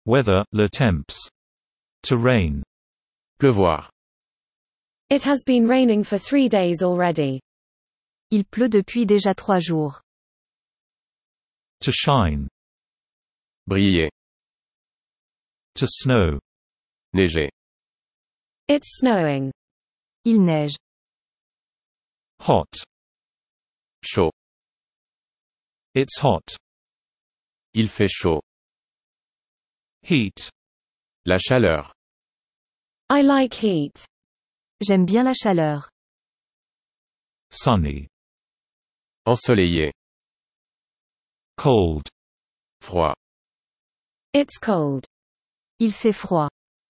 Weather, le temps. To rain. Pleuvoir. It has been raining for 3 days already. Il pleut depuis déjà 3 jours. To shine. Briller. To snow. Neiger. It's snowing. Il neige. Hot. Chaud. It's hot. Il fait chaud. Heat. La chaleur. I like heat. J'aime bien la chaleur. Sunny. Ensoleillé. Cold. Froid. It's cold. Il fait froid.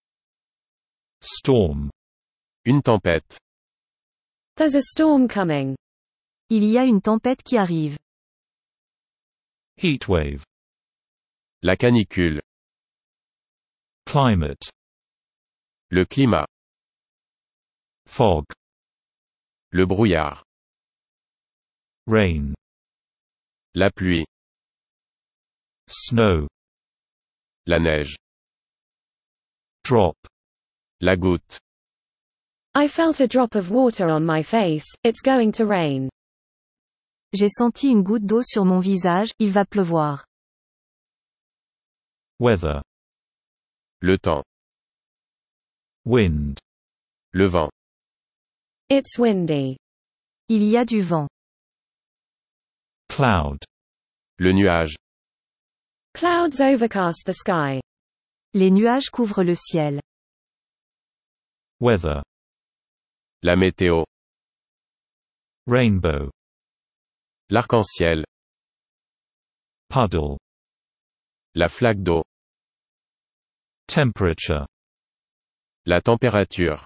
Storm. Une tempête. There's a storm coming. Il y a une tempête qui arrive. Heatwave. La canicule. Climate. Le climat. Fog. Le brouillard. Rain. La pluie. Snow. La neige. Drop. La goutte. I felt a drop of water on my face, it's going to rain. J'ai senti une goutte d'eau sur mon visage, il va pleuvoir. Weather. Le temps. Wind. Le vent. It's windy. Il y a du vent. Cloud. Le nuage. Clouds overcast the sky. Les nuages couvrent le ciel. Weather. La météo. Rainbow. L'arc-en-ciel. Puddle. La flaque d'eau. Temperature. La température.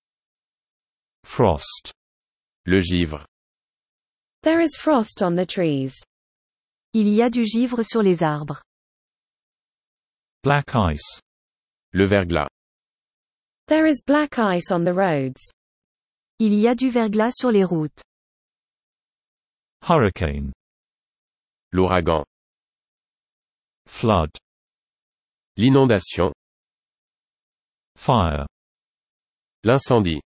Frost. Le givre. There is frost on the trees. Il y a du givre sur les arbres. Black ice. Le verglas. There is black ice on the roads. Il y a du verglas sur les routes. Hurricane. L'ouragan. Flood. L'inondation. Fire. L'incendie.